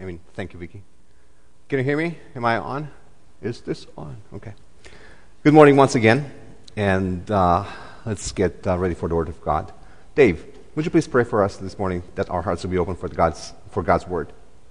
Thank you, Vicky. Can you hear me? Am I on? Is this on? Okay. Good morning once again, and let's get ready for the Word of God. Dave, would you please pray for us this morning that our hearts will be open for God's Word?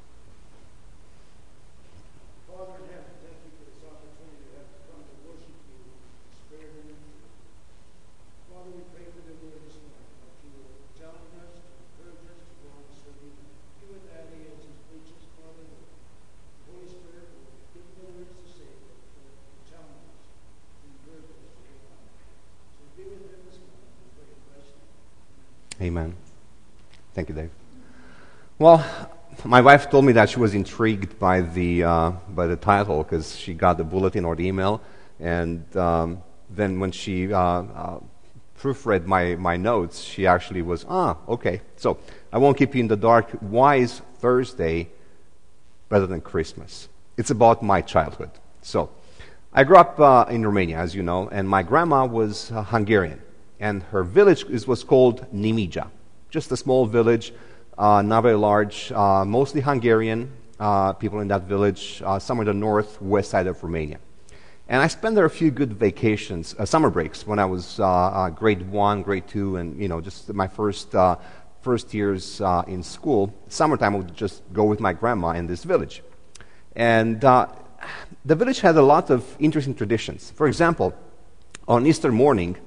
Amen. Thank you, Dave. Well, my wife told me that she was intrigued by the title because she got the bulletin or the email, and then when she proofread my notes, she actually was, okay. So I won't keep you in the dark. Why is Thursday better than Christmas? It's about my childhood. So I grew up in Romania, as you know, and my grandma was Hungarian. And her village was called Nimija, just a small village, not very large, mostly Hungarian people in that village, somewhere in the northwest side of Romania. And I spent there a few good vacations, summer breaks, when I was grade 1, grade 2, and just my first years in school. Summertime, I would just go with my grandma in this village. And the village had a lot of interesting traditions. For example, on Easter morning,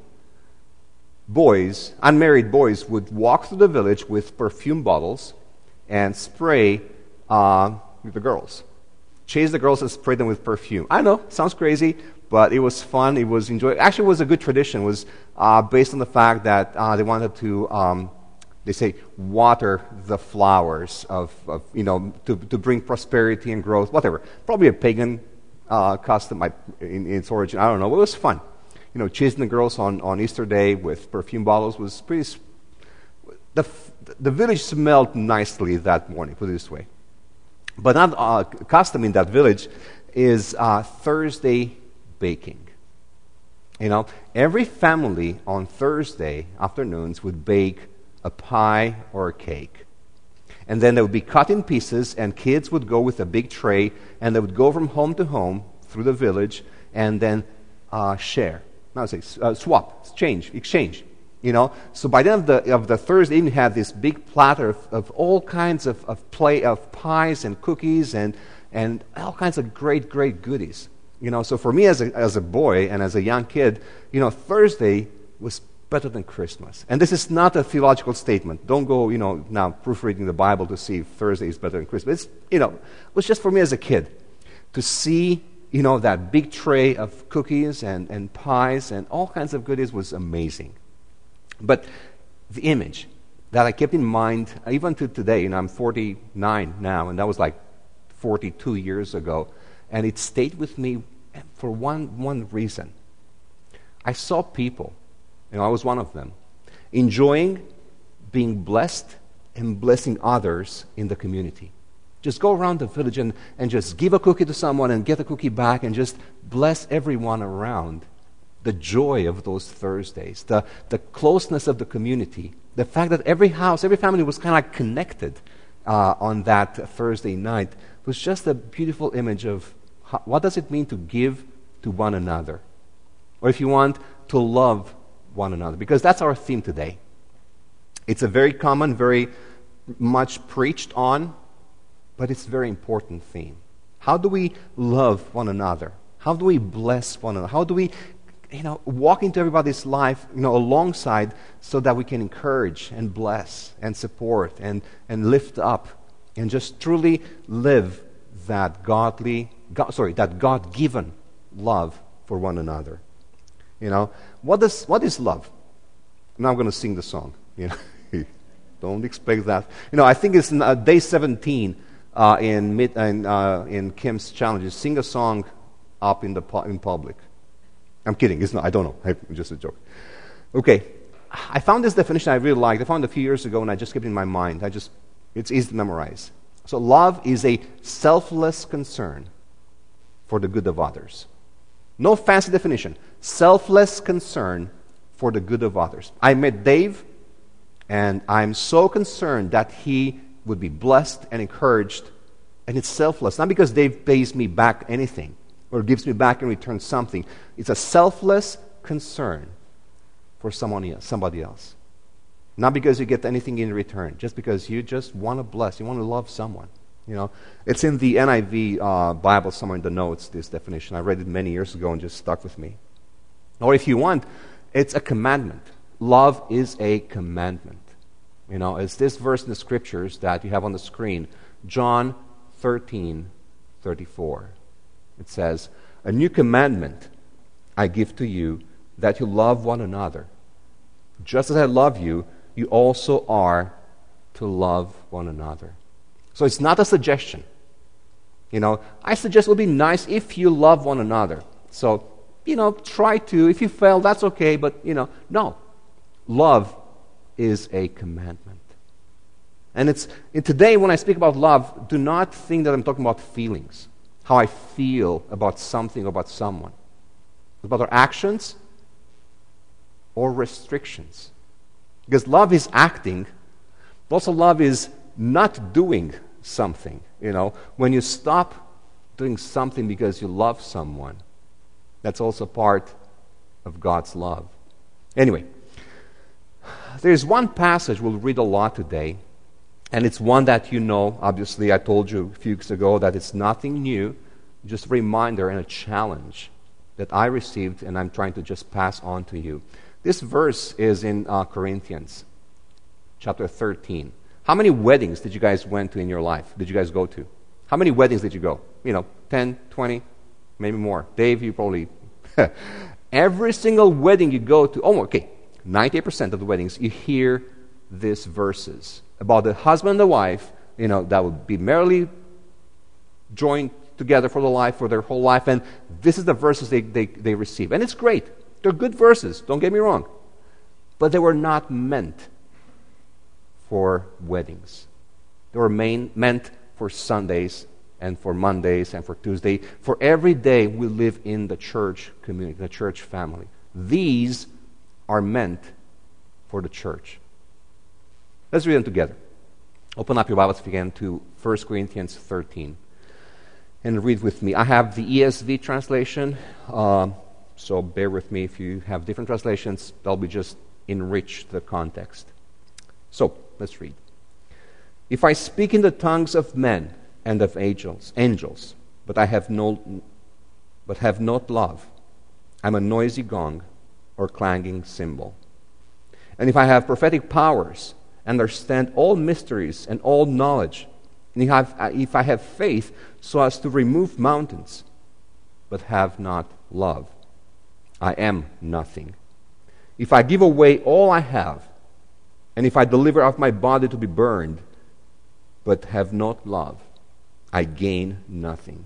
unmarried boys, would walk through the village with perfume bottles and spray the girls. Chase the girls and spray them with perfume. I know, sounds crazy, but it was fun. It was enjoyable. Actually, it was a good tradition. It was based on the fact that they wanted to, they say, water the flowers to bring prosperity and growth, whatever. Probably a pagan custom in its origin. I don't know. It was fun. Chasing the girls on Easter Day with perfume bottles was pretty. The village smelled nicely that morning, put it this way. But not custom in that village is Thursday baking. Every family on Thursday afternoons would bake a pie or a cake. And then they would be cut in pieces, and kids would go with a big tray, and they would go from home to home through the village, and then share. Swap, exchange. So by the end of the Thursday evening, you have this big platter of all kinds of pies and cookies and all kinds of great goodies. So for me as a boy and as a young kid, Thursday was better than Christmas. And this is not a theological statement. Don't go, now proofreading the Bible to see if Thursday is better than Christmas. It was just for me as a kid to see that big tray of cookies and pies and all kinds of goodies was amazing. But the image that I kept in mind, even to today, I'm 49 now, and that was like 42 years ago, and it stayed with me for one reason. I saw people, I was one of them, enjoying being blessed and blessing others in the community. Just go around the village and just give a cookie to someone and get a cookie back and just bless everyone around. The joy of those Thursdays, the closeness of the community, the fact that every house, every family was kind of like connected on that Thursday night was just a beautiful image of what does it mean to give to one another. Or if you want, to love one another. Because that's our theme today. It's a very common, very much preached on, but it's a very important theme. How do we love one another? How do we bless one another? How do we, walk into everybody's life, alongside so that we can encourage and bless and support and lift up and just truly live that God-given love for one another. What is love? Now I'm going to sing the song. Don't expect that. I think it's day 17. In Kim's challenges, sing a song up in public. I'm kidding. It's not. I don't know. It's just a joke. Okay. I found this definition I really liked. I found it a few years ago, and I just kept it in my mind. It's easy to memorize. So love is a selfless concern for the good of others. No fancy definition. Selfless concern for the good of others. I met Dave, and I'm so concerned that he would be blessed and encouraged And it's selfless, not because Dave pays me back anything or gives me back in return something. It's a selfless concern for somebody else. Not because you get anything in return, just because you just want to bless, you want to love someone. It's in the NIV Bible somewhere in the notes, this definition. I read it many years ago and just stuck with me. Or if you want, it's a commandment. Love is a commandment. It's this verse in the scriptures that you have on the screen, John 13:34. It says, "A new commandment I give to you, that you love one another. Just as I love you, you also are to love one another." So it's not a suggestion. I suggest it would be nice if you love one another. So, try to. If you fail, that's okay, but, no. Love is a commandment. And today when I speak about love, do not think that I'm talking about feelings, how I feel about something or about someone. It's about our actions or restrictions. Because love is acting, but also love is not doing something. When you stop doing something because you love someone, that's also part of God's love. Anyway, there's one passage we'll read a lot today, and it's one that obviously I told you a few weeks ago that it's nothing new, just a reminder and a challenge that I received and I'm trying to just pass on to you. This verse is in Corinthians chapter 13. How many weddings did you guys went to in your life? Did you guys go to? How many weddings did you go? 10, 20, maybe more. Dave, you probably... Every single wedding you go to, 98% of the weddings, you hear these verses about the husband and the wife, that would be merely joined together for their whole life, and this is the verses they receive. And it's great. They're good verses, don't get me wrong. But they were not meant for weddings. They were meant for Sundays and for Mondays and for Tuesday. For every day we live in the church community, the church family. These are meant for the church. Let's read them together. Open up your Bibles again to 1 Corinthians 13 and read with me. I have the ESV translation, so bear with me if you have different translations. That'll be just enrich the context. So, let's read. "If I speak in the tongues of men and of angels, but have not love, I'm a noisy gong or clanging cymbal. And if I have prophetic powers, understand all mysteries and all knowledge, and if I have faith so as to remove mountains, but have not love, I am nothing. If I give away all I have, and if I deliver up my body to be burned, but have not love, I gain nothing.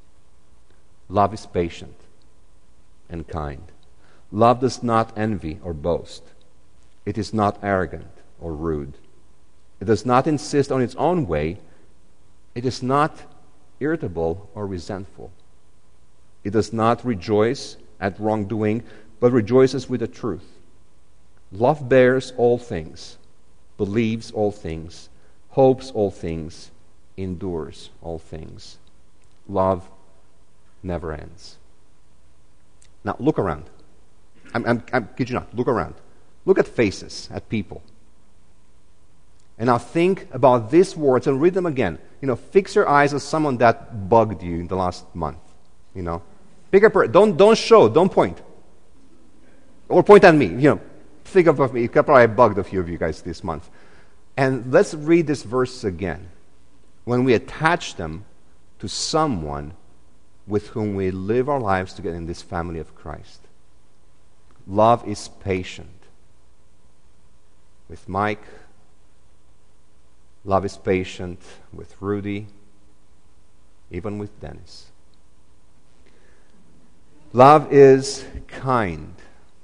Love is patient and kind. Love does not envy or boast. It is not arrogant or rude. It does not insist on its own way. It is not irritable or resentful. It does not rejoice at wrongdoing, but rejoices with the truth. Love bears all things, believes all things, hopes all things, endures all things. Love never ends." Now look around. I kid you not. Look around. Look at faces, at people. And now think about these words and read them again. Fix your eyes on someone that bugged you in the last month. Pick up. Don't show. Don't point. Or point at me. Think of me. Probably bugged a few of you guys this month. And let's read this verse again. When we attach them to someone with whom we live our lives together in this family of Christ. Love is patient. With Mike, love is patient with Rudy, even with Dennis. Love is kind.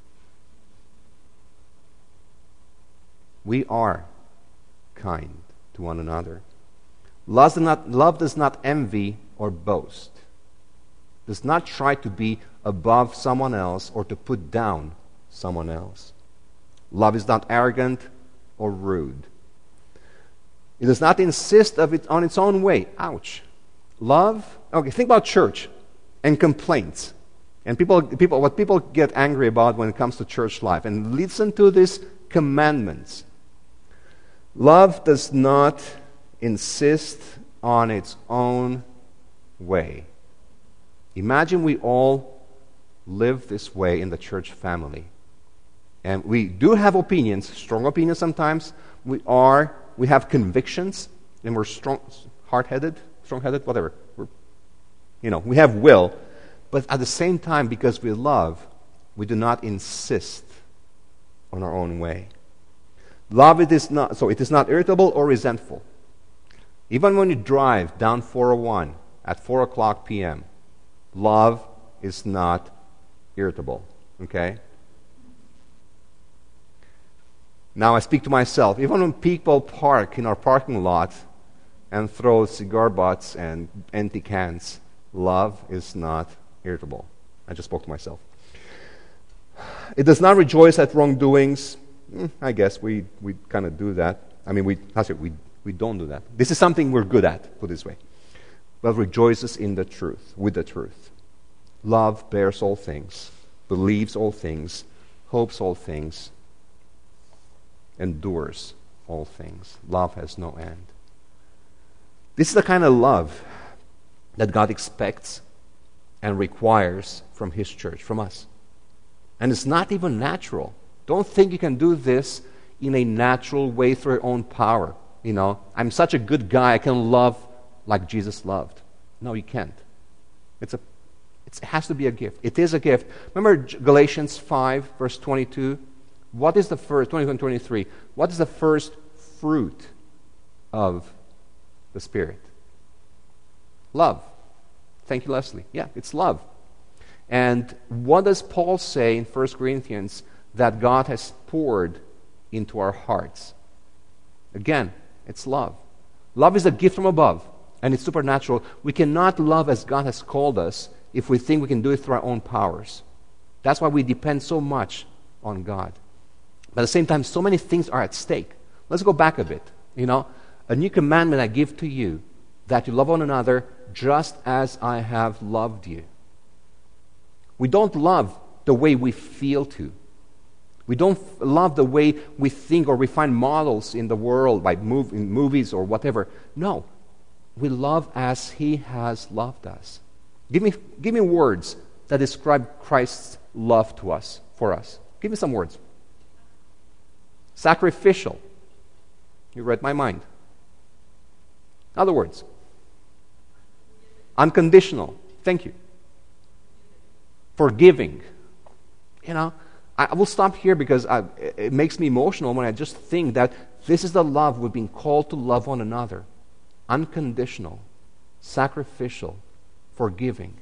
We are kind to one another. Love does not envy or boast. Does not try to be above someone else or to put down someone else. Love is not arrogant or rude. It does not insist on its own way. Ouch. Love, okay, think about church and complaints. And what people get angry about when it comes to church life. And listen to these commandments. Love does not insist on its own way. Imagine we all live this way in the church family. And we do have opinions, strong opinions sometimes. We have convictions, and we're strong-headed, whatever. We have will. But at the same time, because we love, we do not insist on our own way. Love, it is not irritable or resentful. Even when you drive down 401 at 4 o'clock p.m., love is not irritable. Okay? Now I speak to myself. Even when people park in our parking lot and throw cigar butts and empty cans, love is not irritable. I just spoke to myself. It does not rejoice at wrongdoings. I guess we kind of do that. I mean, we don't do that. This is something we're good at, put it this way. But rejoices in the truth, with the truth. Love bears all things, believes all things, hopes all things, endures all things. Love has no end. This is the kind of love that God expects and requires from His church, from us. And it's not even natural. Don't think you can do this in a natural way through your own power. I'm such a good guy, I can love like Jesus loved. No, you can't. It has to be a gift. It is a gift. Remember Galatians 5, verse 22? What is the first, 22 and 23, what is the first fruit of the Spirit? Love. Thank you, Leslie. Yeah, it's love. And what does Paul say in 1 Corinthians that God has poured into our hearts? Again, it's love. Love is a gift from above, and it's supernatural. We cannot love as God has called us if we think we can do it through our own powers. That's why we depend so much on God. But at the same time, so many things are at stake. Let's go back a bit. A new commandment I give to you, that you love one another just as I have loved you. We don't love the way we feel to. We don't love the way we think, or we find models in the world by in movies or whatever. No. We love as He has loved us. Give me words that describe Christ's love to us, for us. Give me some words. Sacrificial. You read my mind. Other words. Unconditional. Thank you. Forgiving. I will stop here because it makes me emotional when I just think that this is the love we've been called to love one another. Unconditional. Sacrificial. Forgiving.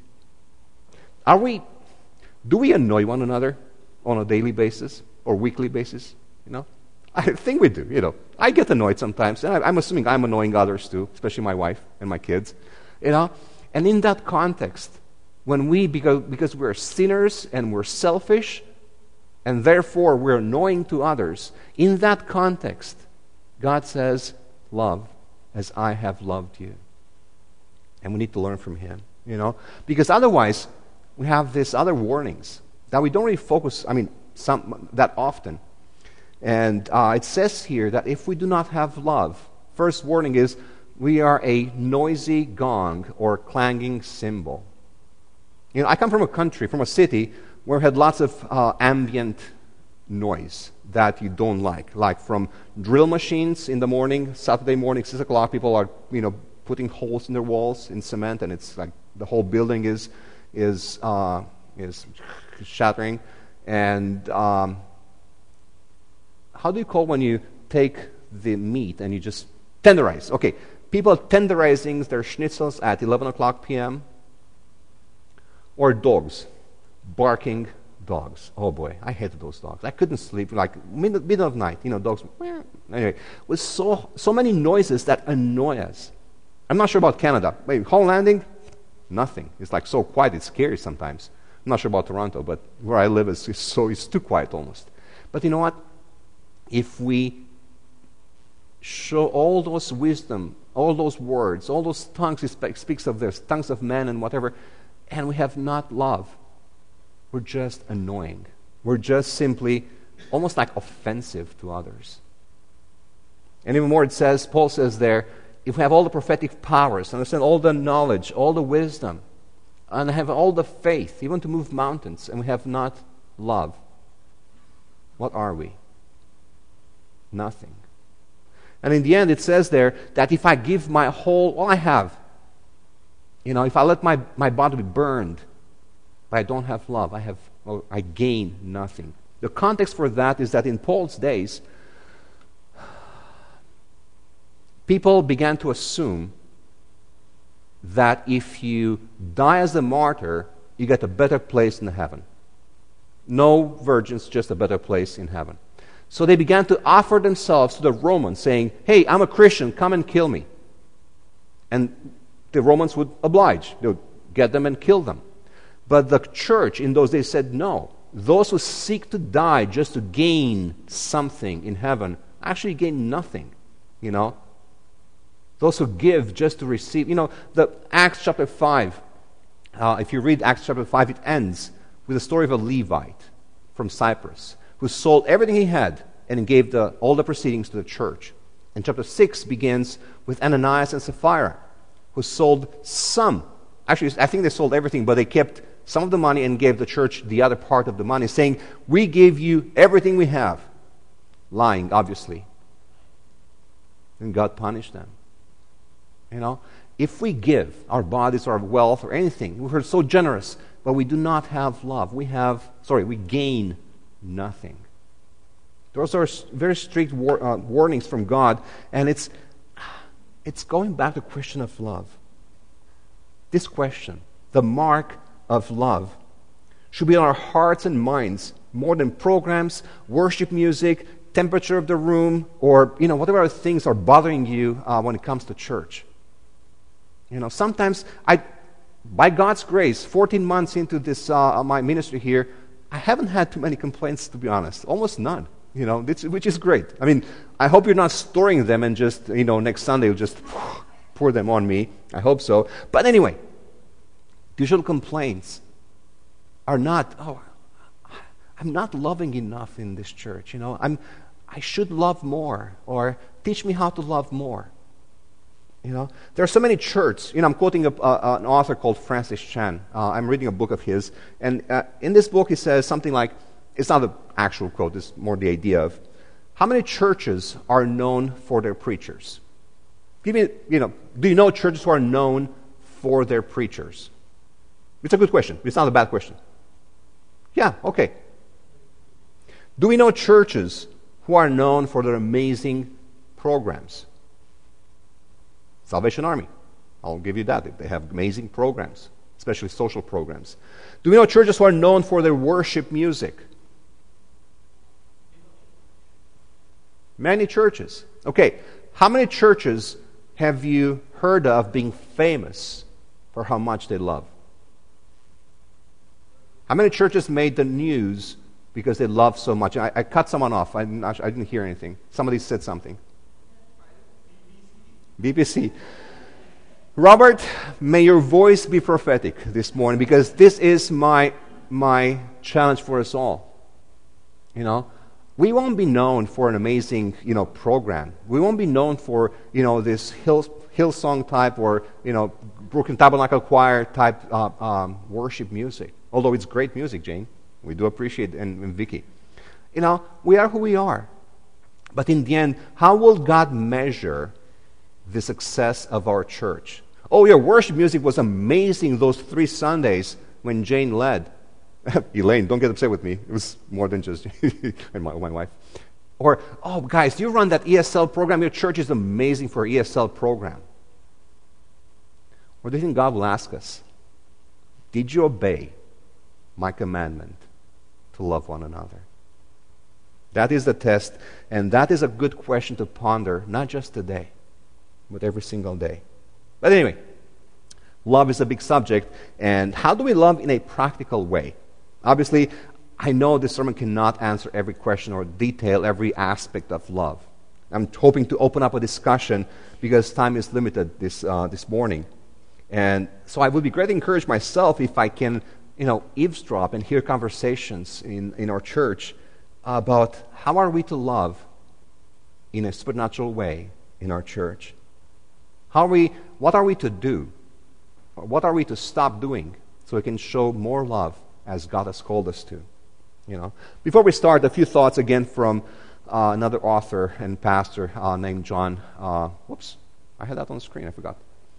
Do we annoy one another on a daily basis or weekly basis? I think we do. I get annoyed sometimes, and I'm assuming I'm annoying others too, especially my wife and my kids. And in that context, when because we're sinners and we're selfish, and therefore we're annoying to others, in that context, God says, love as I have loved you. And we need to learn from Him, because otherwise we have these other warnings that we don't really focus, that often. And it says here that if we do not have love, first warning is we are a noisy gong or clanging cymbal. I come from a city where we had lots of ambient noise that you don't like from drill machines in the morning, Saturday morning, 6 o'clock, people are, putting holes in their walls in cement, and it's like the whole building is shattering. And how do you call when you take the meat and you just tenderize? Okay, people tenderizing their schnitzels at 11 o'clock p.m. Or dogs, barking dogs. Oh boy, I hated those dogs. I couldn't sleep, middle of night, dogs. Anyway, with so many noises that annoy us. I'm not sure about Canada. Wait, Hall Landing? Nothing. It's so quiet, it's scary sometimes. I'm not sure about Toronto, but where I live it's too quiet almost. But you know what? If we show all those wisdom all those words, all those tongues he speaks of, this tongues of men and whatever, and we have not love. We're just annoying. We're just simply almost like offensive to others. And even more, Paul says there, if we have all the prophetic powers, understand all the knowledge, all the wisdom, and have all the faith, even to move mountains, and we have not love, what are we? Nothing. And in the end, it says there that if I give my all I have, if I let my body be burned, but I don't have love, I gain nothing. The context for that is that in Paul's days, people began to assume that if you die as a martyr, you get a better place in heaven. No virgins, just a better place in heaven. So they began to offer themselves to the Romans, saying, hey, I'm a Christian, come and kill me. And the Romans would oblige. They would get them and kill them. But the church in those days said, no. Those who seek to die just to gain something in heaven actually gain nothing, Those who give just to receive. The Acts chapter 5, if you read Acts chapter 5, it ends with the story of a Levite from Cyprus who sold everything he had and gave all the proceedings to the church. And chapter 6 begins with Ananias and Sapphira, who sold some. Actually, I think they sold everything, but they kept some of the money and gave the church the other part of the money, saying, we give you everything we have. Lying, obviously. And God punished them. If we give our bodies or our wealth or anything, we're so generous, but we do not have love. We gain nothing. Those are very strict warnings from God, and it's going back to the question of love. This question, the mark of love, should be on our hearts and minds more than programs, worship music, temperature of the room, or whatever other things are bothering you when it comes to church. Sometimes by God's grace, 14 months into this my ministry here, I haven't had too many complaints, to be honest. Almost none, which is great. I mean, I hope you're not storing them and just, next Sunday you'll just pour them on me. I hope so. But anyway, the usual complaints are not, I'm not loving enough in this church. I should love more, or teach me how to love more. There are so many churches. I'm quoting an author called Francis Chan. I'm reading a book of his, and in this book he says something like, it's not the actual quote, it's more the idea of, how many churches are known for their preachers? Do you know churches who are known for their preachers? It's a good question. It's not a bad question. Yeah, okay. Do we know churches who are known for their amazing programs? Salvation Army. I'll give you that. They have amazing programs, especially social programs. Do we know churches who are known for their worship music? Many churches. Okay, how many churches have you heard of being famous for how much they love? How many churches made the news because they love so much? I cut someone off. I didn't hear anything. Somebody said something. BBC. Robert, may your voice be prophetic this morning, because this is my challenge for us all. We won't be known for an amazing, program. We won't be known for, this Hillsong type or, Brooklyn Tabernacle Choir type worship music. Although it's great music, Jane. We do appreciate it, and Vicky. We are who we are. But in the end, how will God measure the success of our church? Oh, your worship music was amazing those 3 Sundays when Jane led. Elaine, don't get upset with me. It was more than just and my wife. Or, oh, guys, you run that ESL program. Your church is amazing for an ESL program. Or do you think God will ask us, did you obey my commandment to love one another? That is the test, and that is a good question to ponder, not just today, but every single day. But anyway, love is a big subject, and how do we love in a practical way? Obviously, I know this sermon cannot answer every question or detail every aspect of love. I'm hoping to open up a discussion because time is limited this morning. And so I would be greatly encouraged myself if I can, eavesdrop and hear conversations in our church about how are we to love in a supernatural way in our church. What are we to do? What are we to stop doing so we can show more love as God has called us to? Before we start, a few thoughts again from another author and pastor named John. I had that on the screen. I forgot.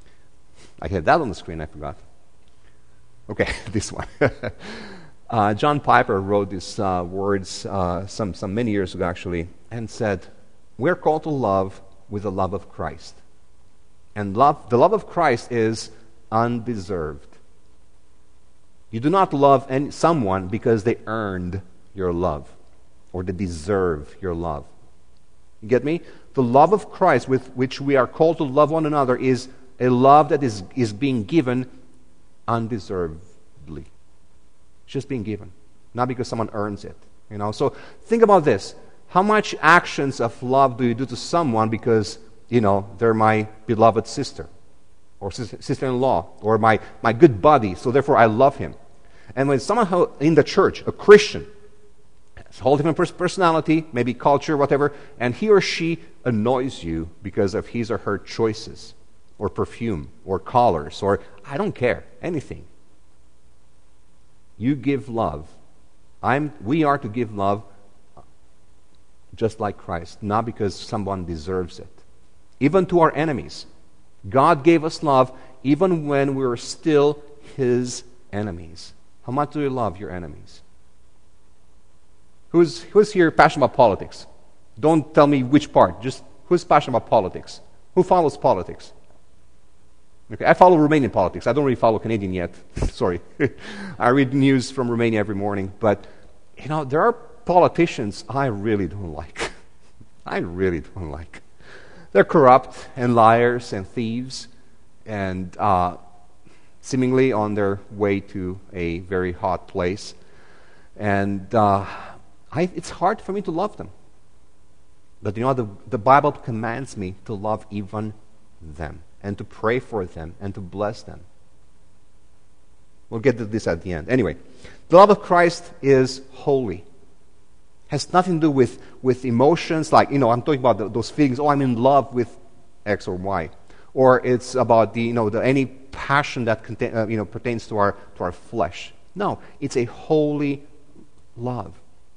Okay, this one. John Piper wrote these words some many years ago, actually, and said, "We're called to love with the love of Christ, and the love of Christ is undeserved. You do not love someone because they earned your love or they deserve your love. You get me? The love of Christ with which we are called to love one another is a love that is being given undeservedly. It's just being given, not because someone earns it. So think about this. How much actions of love do you do to someone because, they're my beloved sister or sister-in-law or my good buddy, so therefore I love him. And when someone in the church, a Christian, has a whole different personality, maybe culture, whatever, and he or she annoys you because of his or her choices or perfume or colors or I don't care, anything. You give love. We are to give love just like Christ, not because someone deserves it. Even to our enemies. God gave us love even when we were still His enemies. How much do you love your enemies? Who's here passionate about politics? Don't tell me which part. Just who's passionate about politics? Who follows politics? Okay, I follow Romanian politics. I don't really follow Canadian yet. Sorry. I read news from Romania every morning. But, there are politicians I really don't like. They're corrupt and liars and thieves and seemingly on their way to a very hot place. And it's hard for me to love them. But the Bible commands me to love even them and to pray for them and to bless them. We'll get to this at the end. Anyway, the love of Christ is holy. Has nothing to do with emotions like, I'm talking about those feelings, I'm in love with X or Y. Or it's about any passion that pertains to our flesh. No, it's a holy love.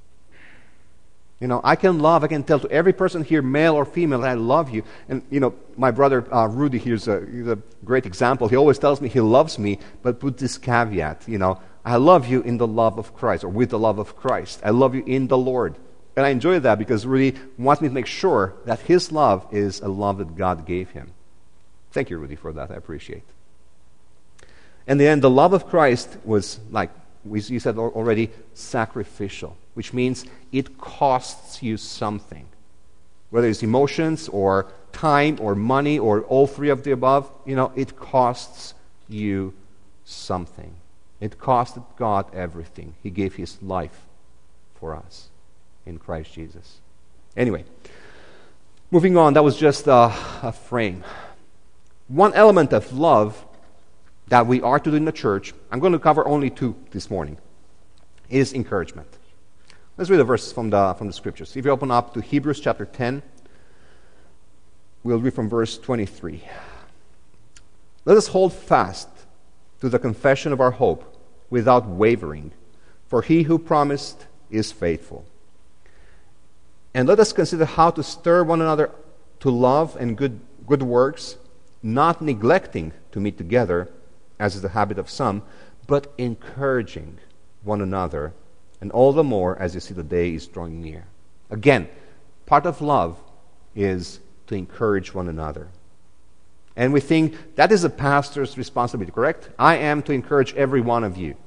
I can tell to every person here, male or female, that I love you. And, my brother Rudy here's a great example. He always tells me he loves me, but with this caveat, I love you in the love of Christ, or with the love of Christ. I love you in the Lord. And I enjoy that because Rudy wants me to make sure that his love is a love that God gave him. Thank you, Rudy, for that. I appreciate it. And then the love of Christ was, like you said already, sacrificial, which means it costs you something. Whether it's emotions or time or money or all three of the above, it costs you something. It costed God everything. He gave His life for us in Christ Jesus. Anyway, moving on, that was just a frame. One element of love that we are to do in the church, I'm going to cover only two this morning, is encouragement. Let's read a verse from the Scriptures. If you open up to Hebrews chapter 10, we'll read from verse 23. Let us hold fast to the confession of our hope without wavering, for He who promised is faithful. And let us consider how to stir one another to love and good works, not neglecting to meet together, as is the habit of some, but encouraging one another, and all the more as you see the day is drawing near. Again, part of love is to encourage one another. And we think that is a pastor's responsibility, correct? I am to encourage every one of you.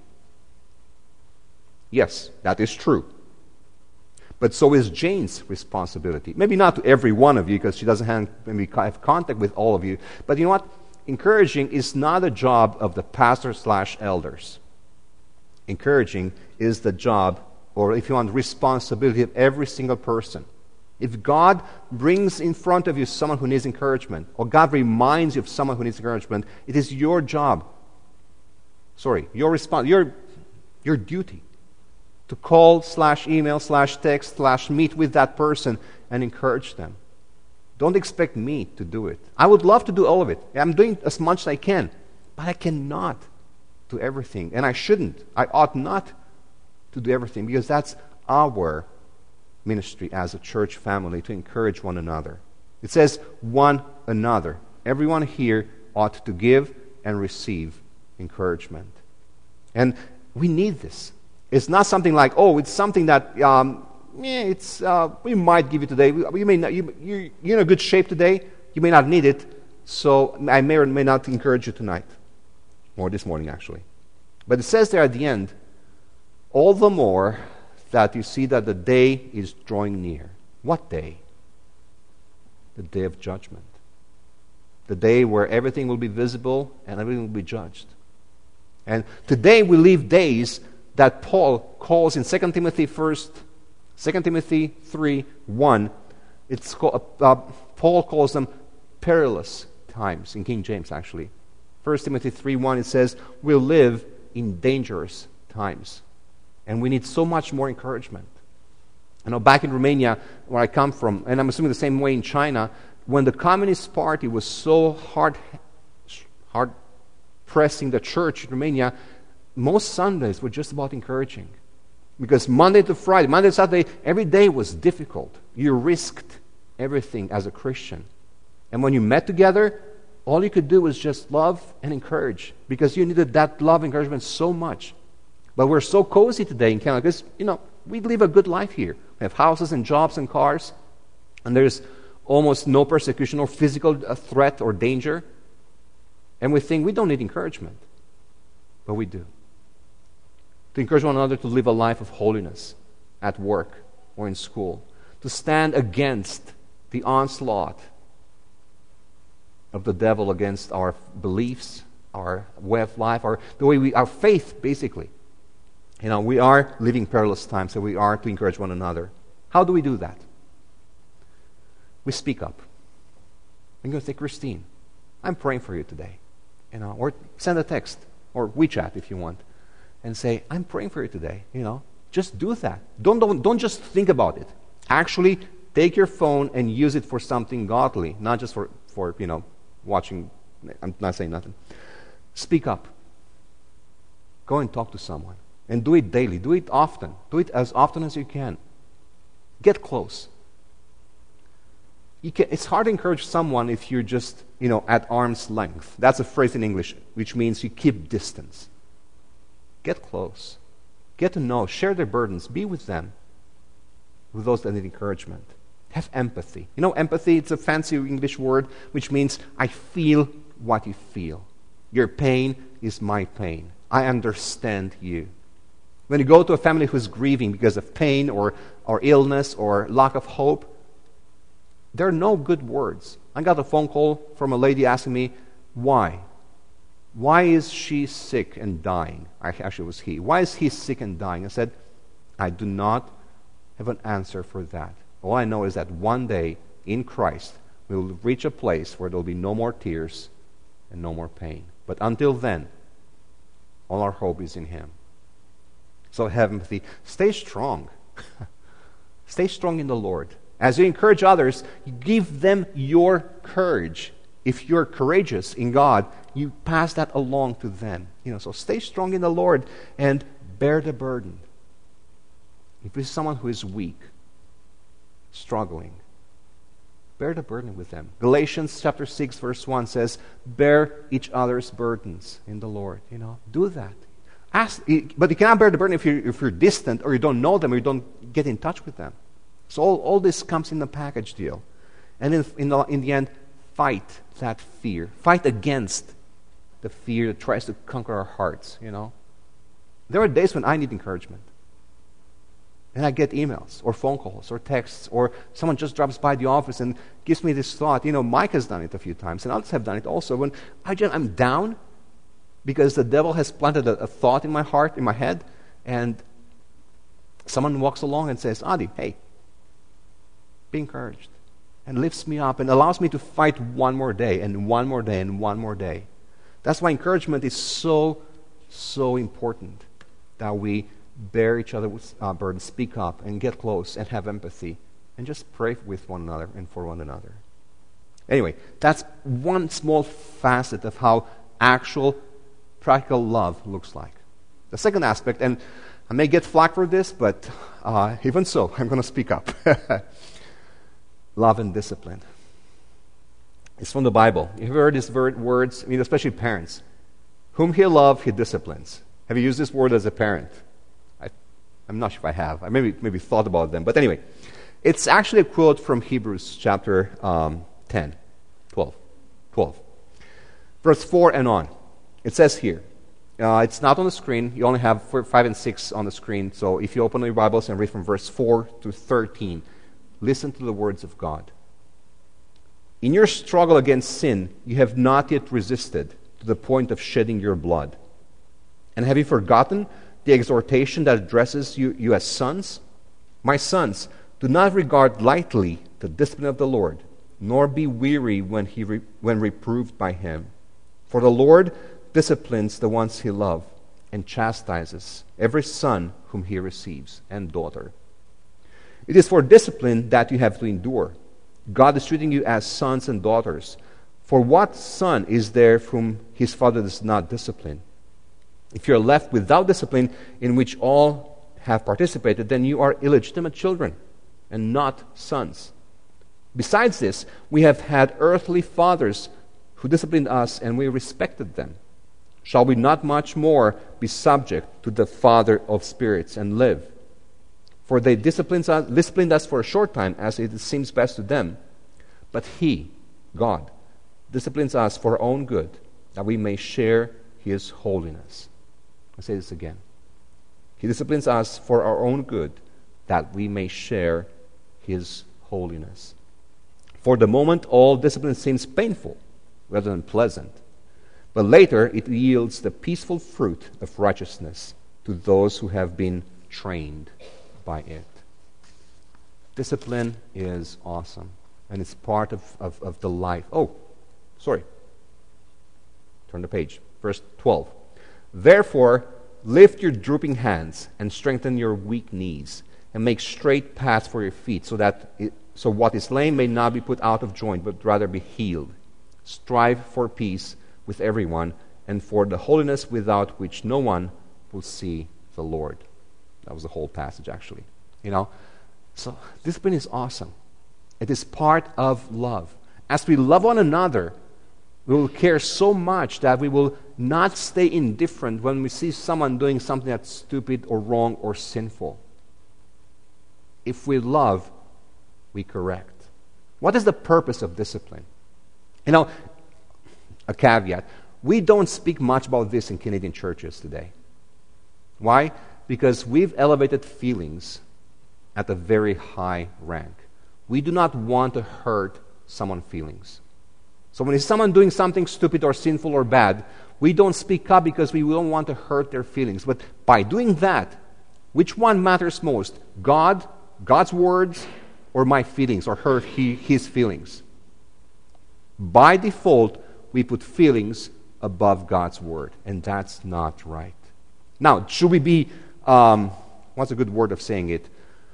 Yes, that is true. But so is Jane's responsibility. Maybe not to every one of you, because she doesn't have contact with all of you. But you know what? Encouraging is not a job of the pastor/elders. Encouraging is the job, or if you want, responsibility of every single person If God brings in front of you someone who needs encouragement, or God reminds you of someone who needs encouragement, it is your job, your response, your duty to call /email /text /meet with that person and encourage them. Don't expect me to do it. I would love to do all of it. I'm doing as much as I can, but I cannot do everything, and I shouldn't. I ought not to do everything, because that's our ministry as a church family, to encourage one another. It says one another. Everyone here ought to give and receive encouragement. And we need this. It's not something like, it's something that we might give you today. You may not, you're in a good shape today. You may not need it, so I may or may not encourage you tonight, or this morning actually. But it says there at the end, all the more that you see that the day is drawing near. What day? The day of judgment. The day where everything will be visible and everything will be judged. And today we live days that Paul calls in 2 Timothy 3:1. Paul calls them perilous times, in King James actually. 1 Timothy 3:1, it says, we live in dangerous times. And we need so much more encouragement. I know back in Romania, where I come from, and I'm assuming the same way in China, when the Communist Party was so hard pressing the church in Romania, most Sundays were just about encouraging. Because Monday to Friday, Monday to Saturday, every day was difficult. You risked everything as a Christian. And when you met together, all you could do was just love and encourage, because you needed that love and encouragement so much. But we're so cozy today in Canada because, we live a good life here. We have houses and jobs and cars, and there's almost no persecution or physical threat or danger. And we think we don't need encouragement. But we do. To encourage one another to live a life of holiness at work or in school. To stand against the onslaught of the devil against our beliefs, our way of life, our faith, basically. We are living perilous times, so we are to encourage one another. How do we do that? We speak up. I'm going to say, Christine, I'm praying for you today. Or send a text or WeChat if you want, and say, I'm praying for you today. Just do that. Don't just think about it. Actually, take your phone and use it for something godly, not just for watching. I'm not saying nothing. Speak up. Go and talk to someone. And do it daily. Do it often. Do it as often as you can. Get close. It's hard to encourage someone if you're just, at arm's length. That's a phrase in English, which means you keep distance. Get close. Get to know. Share their burdens. Be with them. With those that need encouragement. Have empathy. Empathy, it's a fancy English word, which means I feel what you feel. Your pain is my pain. I understand you. When you go to a family who's grieving because of pain or illness or lack of hope, there are no good words. I got a phone call from a lady asking me, why? Why is she sick and dying? Actually, it was he. Why is he sick and dying? I said, I do not have an answer for that. All I know is that one day in Christ, we will reach a place where there will be no more tears and no more pain. But until then, all our hope is in Him. So have empathy. Stay strong. Stay strong in the Lord. As you encourage others, you give them your courage. If you're courageous in God, you pass that along to them. So stay strong in the Lord and bear the burden. If it's someone who is weak, struggling, bear the burden with them. Galatians chapter 6 verse 1 says, bear each other's burdens in the Lord. Do that. But you cannot bear the burden if you're distant or you don't know them or you don't get in touch with them. So all this comes in the package deal. And in the end, fight that fear. Fight against the fear that tries to conquer our hearts, There are days when I need encouragement. And I get emails or phone calls or texts, or someone just drops by the office and gives me this thought. Mike has done it a few times, and others have done it also. When I'm down because the devil has planted a thought in my heart, in my head, and someone walks along and says, Adi, hey, be encouraged. And lifts me up and allows me to fight one more day and one more day and one more day. That's why encouragement is so, so important, that we bear each other's burdens, speak up and get close and have empathy and just pray with one another and for one another. Anyway, that's one small facet of how actual practical love looks like. The second aspect, and I may get flack for this, but even so, I'm going to speak up. Love and discipline. It's from the Bible. You've heard these words, especially parents. Whom he loves, he disciplines. Have you used this word as a parent? I'm not sure if I have. I maybe thought about them. But anyway, it's actually a quote from Hebrews chapter 12. Verse 4 and on. It says here, it's not on the screen. You only have 5 and 6 on the screen. So if you open your Bibles and read from verse 4 to 13, listen to the words of God. In your struggle against sin, you have not yet resisted to the point of shedding your blood. And have you forgotten the exhortation that addresses you as sons? My sons, do not regard lightly the discipline of the Lord, nor be weary when reproved by him. For the Lord disciplines the ones he loves and chastises every son whom he receives, and daughter. It is for discipline that you have to endure. God is treating you as sons and daughters. For what son is there whom his father does not discipline? If you are left without discipline, in which all have participated, then you are illegitimate children and not sons. Besides this, we have had earthly fathers who disciplined us, and we respected them. Shall we not much more be subject to the Father of spirits and live? For they disciplined us for a short time, as it seems best to them. But He, God, disciplines us for our own good, that we may share His holiness. I'll say this again. He disciplines us for our own good, that we may share His holiness. For the moment, all discipline seems painful rather than pleasant. But later, it yields the peaceful fruit of righteousness to those who have been trained by it. Discipline is awesome, and it's part of the life. Turn the page. Verse 12. Therefore, lift your drooping hands and strengthen your weak knees, and make straight paths for your feet, so what is lame may not be put out of joint, but rather be healed. Strive for peace with everyone, and for the holiness without which no one will see the Lord. That was the whole passage, actually. So discipline is awesome. It is part of love. As we love one another, we will care so much that we will not stay indifferent when we see someone doing something that's stupid or wrong or sinful. If we love, we correct. What is the purpose of discipline? A caveat. We don't speak much about this in Canadian churches today. Why? Because we've elevated feelings at a very high rank. We do not want to hurt someone's feelings. So when it's someone doing something stupid or sinful or bad, we don't speak up because we don't want to hurt their feelings. But by doing that, which one matters most? God's words, or my feelings, or his feelings? By default, we put feelings above God's word, and that's not right. Now, should we be, what's a good word of saying it?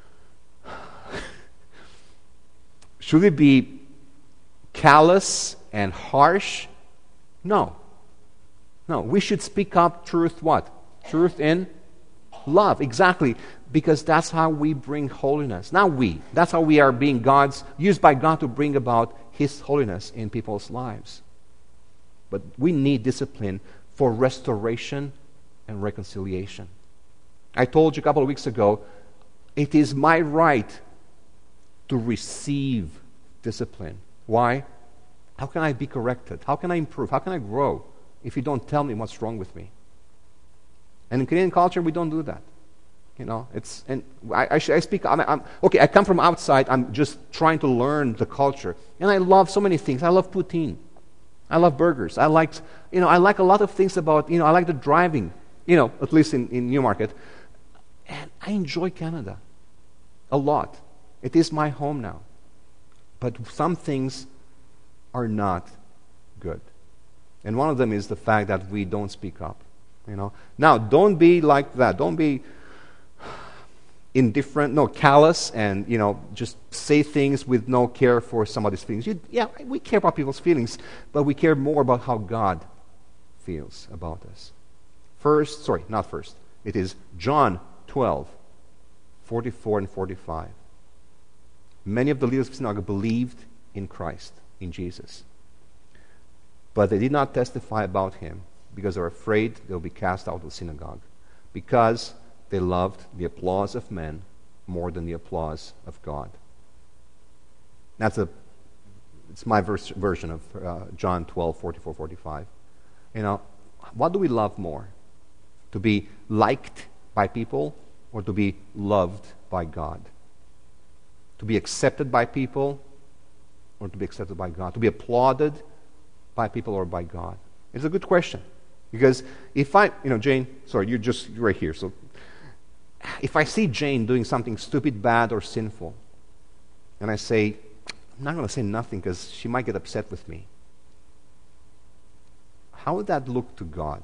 Should we be callous and harsh? No. We should speak up truth what? Truth in love. Exactly. Because that's how we bring holiness. That's how we are being used by God to bring about His holiness in people's lives. But we need discipline for restoration and reconciliation. I told you a couple of weeks ago, it is my right to receive discipline. Why? How can I be corrected? How can I improve? How can I grow if you don't tell me what's wrong with me? And in Canadian culture, we don't do that. I speak. I come from outside. I'm just trying to learn the culture, and I love so many things. I love poutine. I love burgers. I like a lot of things about. I like the driving. At least in Newmarket, and I enjoy Canada a lot. It is my home now. But some things are not good. And one of them is the fact that we don't speak up. Now, don't be like that. Don't be indifferent, callous, and just say things with no care for somebody's feelings. We care about people's feelings, but we care more about how God feels about us. Not first. It is John 12, 44 and 45. Many of the leaders of the synagogue believed in Christ, in Jesus. But they did not testify about him because they were afraid they would be cast out of the synagogue, because they loved the applause of men more than the applause of God. It's my version of John 12, 44, 45. What do we love more? To be liked by people or to be loved by God? To be accepted by people or to be accepted by God? To be applauded by people or by God? It's a good question. Because if Jane, you're right here. So if I see Jane doing something stupid, bad, or sinful, and I say, I'm not going to say nothing because she might get upset with me, how would that look to God?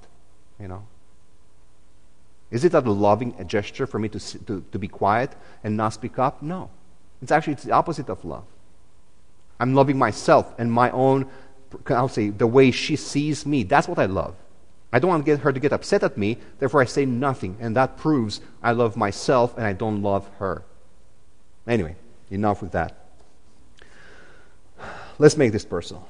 Is it a loving gesture for me to be quiet and not speak up? No. It's the opposite of love. I'm loving myself and my own, the way she sees me. That's what I love. I don't want to get her to get upset at me, therefore I say nothing. And that proves I love myself and I don't love her. Anyway, enough with that. Let's make this personal.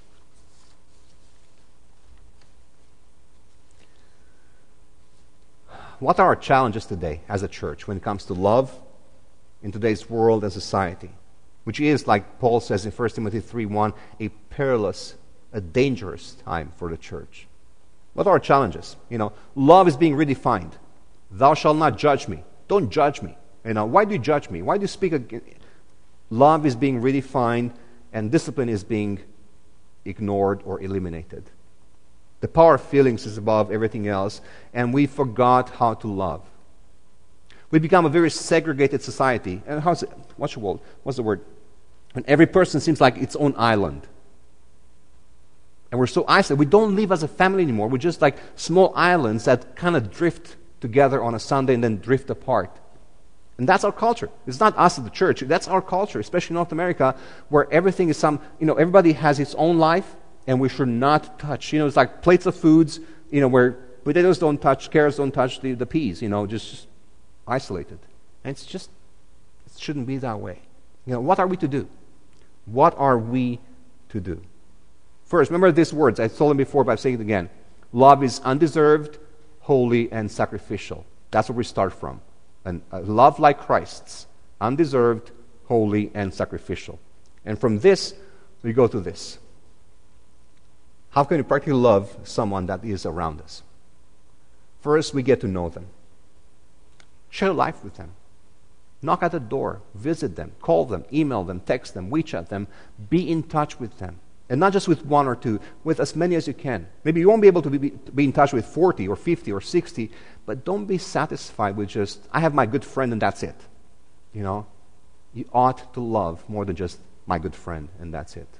What are our challenges today as a church when it comes to love in today's world and society? Which is, like Paul says in 1 Timothy 3:1, a perilous, a dangerous time for the church. What are our challenges? Love is being redefined. Thou shalt not judge me. Don't judge me. Why do you judge me? Why do you speak against? Love is being redefined and discipline is being ignored or eliminated. The power of feelings is above everything else, and we forgot how to love. We become a very segregated society. And what's the word? When every person seems like its own island. And we're so isolated. We don't live as a family anymore. We're just like small islands that kind of drift together on a Sunday and then drift apart. And that's our culture. It's not us at the church. That's our culture, especially in North America, where everything is everybody has its own life, and we should not touch. It's like plates of foods, where potatoes don't touch, carrots don't touch the peas, just isolated. And it shouldn't be that way. What are we to do? What are we to do? First, remember these words. I told them before, but I'm saying it again. Love is undeserved, holy, and sacrificial. That's where we start from. And a love like Christ's, undeserved, holy, and sacrificial. And from this, we go to this. How can we practically love someone that is around us? First, we get to know them. Share life with them. Knock at the door. Visit them. Call them. Email them. Text them. WeChat them. Be in touch with them. And not just with one or two, with as many as you can. Maybe you won't be able to be in touch with 40 or 50 or 60, but don't be satisfied with just, I have my good friend and that's it. You ought to love more than just my good friend and that's it.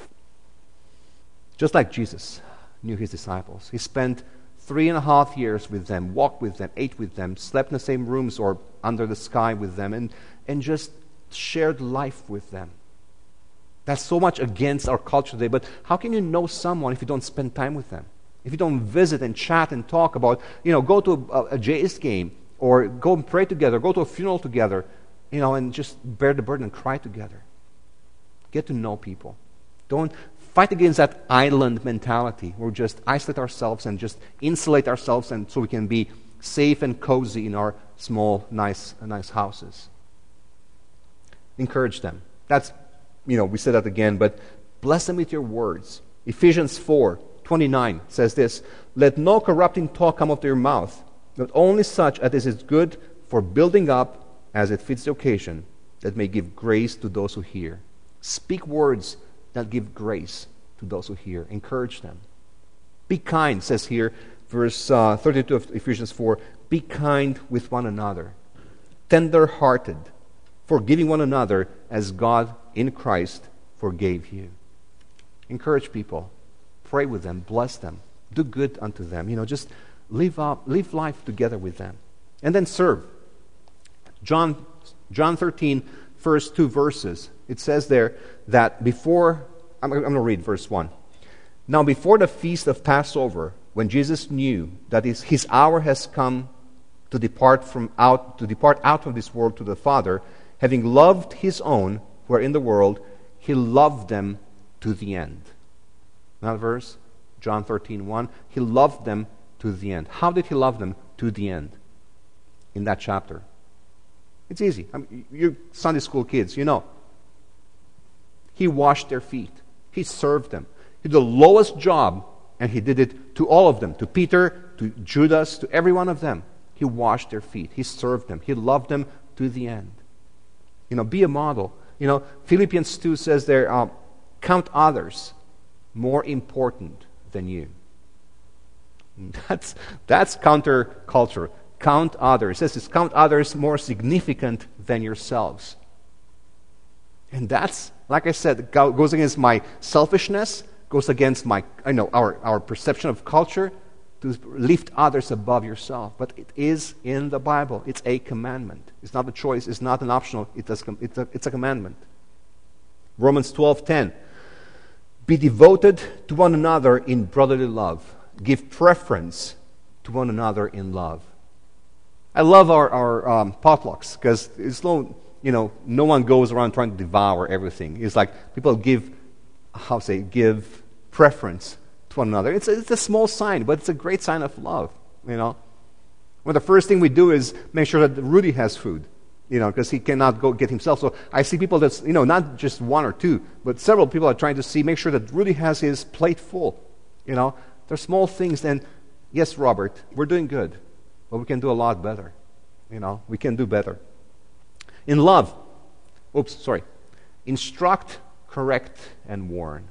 Just like Jesus knew his disciples. He spent 3.5 years with them, walked with them, ate with them, slept in the same rooms or under the sky with them, and just shared life with them. That's so much against our culture today, but how can you know someone if you don't spend time with them? If you don't visit and chat and talk about, go to a Jays game or go and pray together, go to a funeral together, and just bear the burden and cry together. Get to know people. Don't fight against that island mentality where we just isolate ourselves and just insulate ourselves and so we can be safe and cozy in our small, nice houses. Encourage them. That's we said that again, but bless them with your words. Ephesians 4:29 says this, let no corrupting talk come out of your mouth, but only such as is good for building up as it fits the occasion, that may give grace to those who hear. Speak words that give grace to those who hear. Encourage them. Be kind, says here, verse 32 of Ephesians 4, be kind with one another, tender-hearted, forgiving one another as God in Christ forgave you. Encourage people. Pray with them. Bless them. Do good unto them. Just live life together with them. And then serve. John 13, first 2 verses. It says there that before, I'm going to read verse 1. Now before the feast of Passover, when Jesus knew that his hour has come to depart out of this world to the Father, having loved his own who are in the world, he loved them to the end. Another verse, John 13:1. He loved them to the end. How did he love them to the end? In that chapter. It's easy. You Sunday school kids, you know. He washed their feet. He served them. He did the lowest job, and he did it to all of them, to Peter, to Judas, to every one of them. He washed their feet. He served them. He loved them to the end. Be a model. Philippians 2 says there, count others more important than you. That's counterculture. Count others. It says count others more significant than yourselves. And that's, like I said, goes against my selfishness, goes against our perception of culture, to lift others above yourself. But it is in the Bible. It's a commandment. It's not a choice. It's not an optional. It's a commandment. Romans 12:10. Be devoted to one another in brotherly love. Give preference to one another in love. I love our potlucks because it's no one goes around trying to devour everything. It's like people give preference to one another. It's a small sign, but it's a great sign of love. Well, the first thing we do is make sure that Rudy has food, because he cannot go get himself. So I see people that's, not just one or two, but several people are trying to make sure that Rudy has his plate full. They're small things. And yes, Robert, we're doing good, but we can do a lot better. We can do better. In love, instruct, correct, and warn.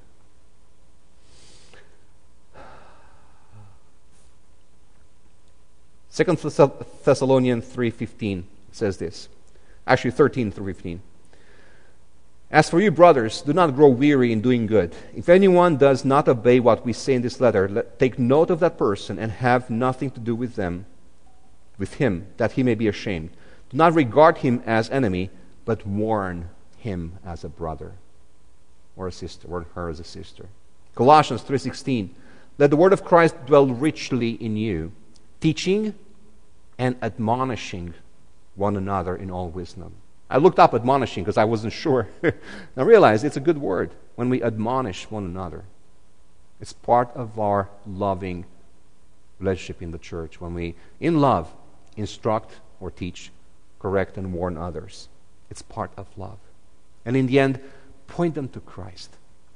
Second Thessalonians 3:15 says this. Actually, 13:15. As for you, brothers, do not grow weary in doing good. If anyone does not obey what we say in this letter, take note of that person and have nothing to do with him, that he may be ashamed. Do not regard him as enemy, but warn him as a brother or a sister, warn her as a sister. Colossians 3:16. Let the word of Christ dwell richly in you, teaching and admonishing one another in all wisdom. I looked up admonishing because I wasn't sure. I realized it's a good word when we admonish one another. It's part of our loving relationship in the church when we, in love, instruct or teach, correct and warn others. It's part of love. And in the end, point them to Christ.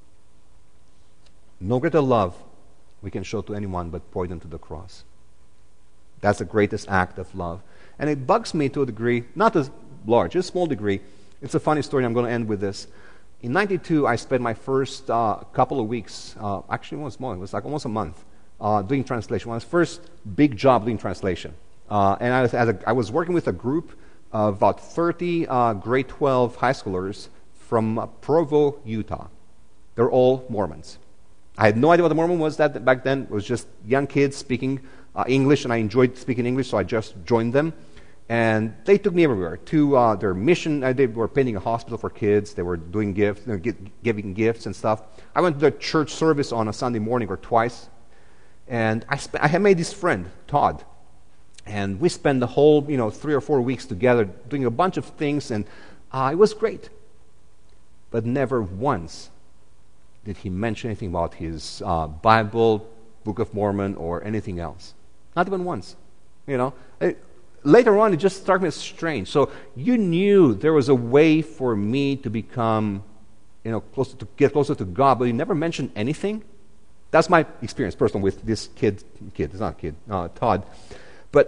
No greater love we can show to anyone but point them to the cross. That's the greatest act of love. And it bugs me to a degree, not as large, a small degree. It's a funny story. I'm going to end with this. In 92, I spent my first couple of weeks, actually it was more, it was like almost a month, doing translation. My first big job doing translation. And I was working with a group of about 30 grade 12 high schoolers from Provo, Utah. They're all Mormons. I had no idea what a Mormon was back then. It was just young kids speaking English, and I enjoyed speaking English, so I just joined them. And they took me everywhere to their mission. They were painting a hospital for kids. They were doing gifts, giving gifts and stuff. I went to the church service on a Sunday morning or twice, and I had made this friend, Todd, and we spent the whole 3 or 4 weeks together doing a bunch of things, and it was great. But never once did he mention anything about his Bible, Book of Mormon, or anything else. Not even once. Later on, it just struck me as strange. So you knew there was a way for me to become, get closer to God, but you never mentioned anything. That's my experience, personally, with this kid. It's not a kid, Todd. But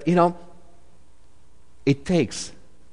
it takes.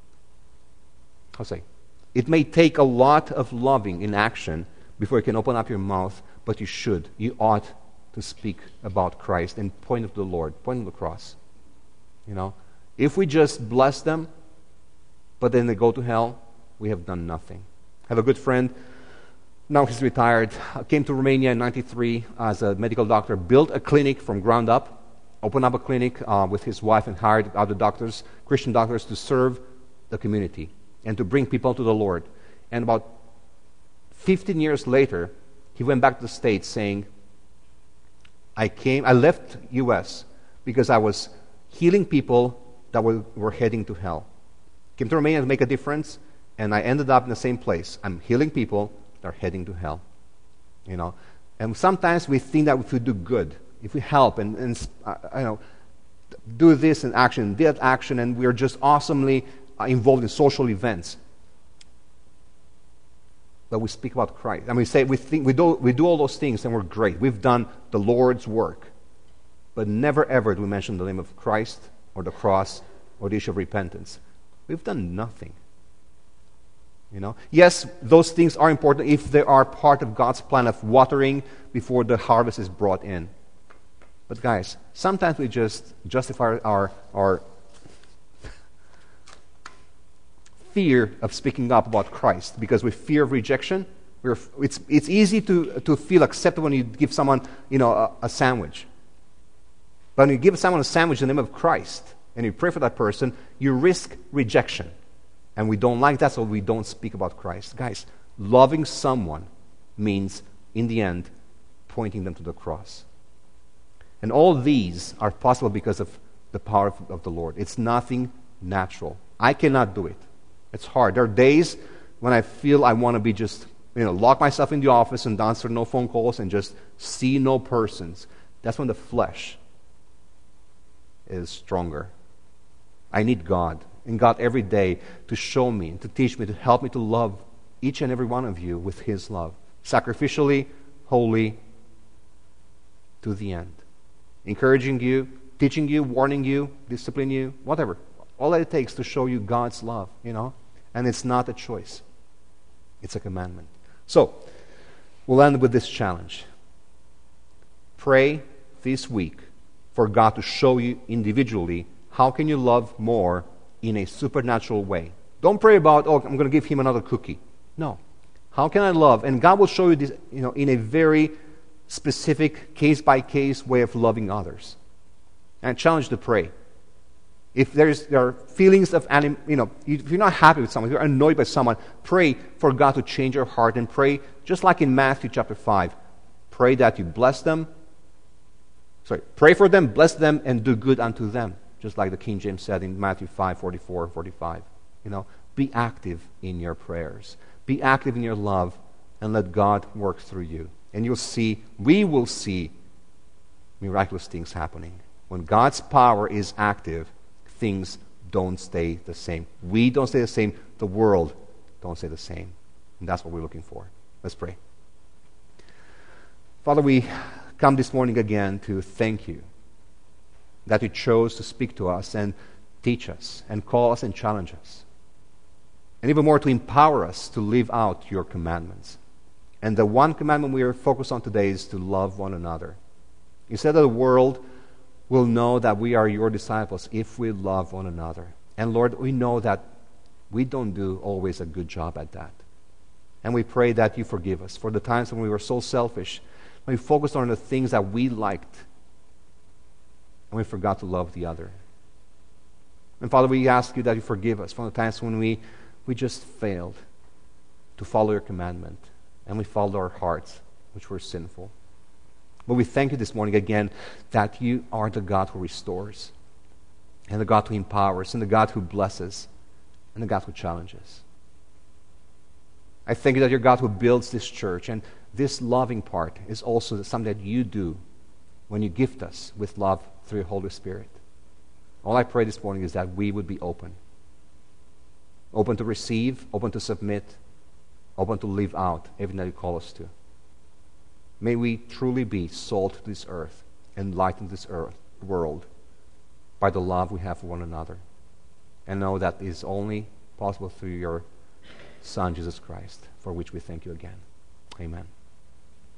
It may take a lot of loving in action before you can open up your mouth, but you should. You ought to speak about Christ and point to the Lord, point to the cross. If we just bless them, but then they go to hell, we have done nothing. I have a good friend Now he's retired. Came to Romania in 93 as a medical doctor, built a clinic from ground up, opened up a clinic with his wife and hired other doctors, Christian doctors, to serve the community and to bring people to the Lord. And about 15 years later, he went back to the States saying, I left U.S. because I was healing people that were heading to hell. Came to Romania to make a difference, and I ended up in the same place. I'm healing people that are heading to hell. You know, and sometimes we think that if we do good, if we help and do this in action, that action, and we're just awesomely involved in social events. But we speak about Christ. And we do all those things and we're great. We've done the Lord's work. But never ever do we mention the name of Christ or the cross or the issue of repentance. We've done nothing. You know? Yes, those things are important if they are part of God's plan of watering before the harvest is brought in. But guys, sometimes we just justify our fear of speaking up about Christ because we fear of rejection. It's easy to feel accepted when you give someone, a sandwich. But when you give someone a sandwich in the name of Christ and you pray for that person, you risk rejection. And we don't like that, so we don't speak about Christ. Guys, loving someone means, in the end, pointing them to the cross. And all these are possible because of the power of the Lord. It's nothing natural. I cannot do it. It's hard. There are days when I feel I want to be just, lock myself in the office and answer no phone calls and just see no persons. That's when the flesh is stronger. I need God, and God every day to show me, to teach me, to help me to love each and every one of you with His love. Sacrificially, wholly, to the end. Encouraging you, teaching you, warning you, disciplining you, whatever. All that it takes to show you God's love, And it's not a choice. It's a commandment. So, we'll end with this challenge. Pray this week for God to show you individually how can you love more in a supernatural way. Don't pray about, I'm going to give him another cookie. No. How can I love? And God will show you this, in a very specific, case-by-case way of loving others. And I challenge you to pray. If there are feelings of, if you're not happy with someone, if you're annoyed by someone, pray for God to change your heart and pray, just like in Matthew chapter 5, pray that you pray for them, bless them, and do good unto them. Just like the King James said in Matthew 5:44 and 45. Be active in your prayers. Be active in your love, and let God work through you. And we will see miraculous things happening. When God's power is active, things don't stay the same. We don't stay the same. The world don't stay the same. And that's what we're looking for. Let's pray. Father, we come this morning again to thank you that you chose to speak to us and teach us and call us and challenge us. And even more, to empower us to live out your commandments. And the one commandment we are focused on today is to love one another. You said that the world will know that we are your disciples if we love one another. And Lord, we know that we don't do always a good job at that. And we pray that you forgive us for the times when we were so selfish, when we focused on the things that we liked, and we forgot to love the other. And Father, we ask you that you forgive us for the times when we just failed to follow your commandment, and we followed our hearts, which were sinful. But we thank you this morning again that you are the God who restores, and the God who empowers, and the God who blesses, and the God who challenges. I thank you that you're God who builds this church, and this loving part is also something that you do when you gift us with love through your Holy Spirit. All I pray this morning is that we would be open to receive, open to submit, open to live out everything that you call us to. May we truly be salt to this earth and light in this world by the love we have for one another. And know that is only possible through your Son, Jesus Christ, for which we thank you again. Amen.